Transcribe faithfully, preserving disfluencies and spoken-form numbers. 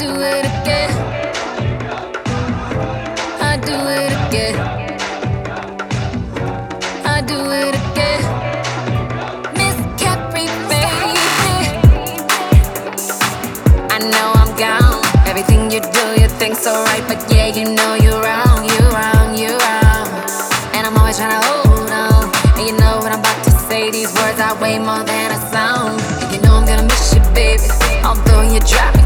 do it again. I do it again. I do it again. Miss Capri, baby. I know I'm gone. Everything you do, you think so right, but yeah, you know you're wrong, you're wrong, you're wrong. And I'm always trying to hold on. And you know what I'm about to say. These words are way more than a song. And you know I'm gonna miss you, baby. Although you drive me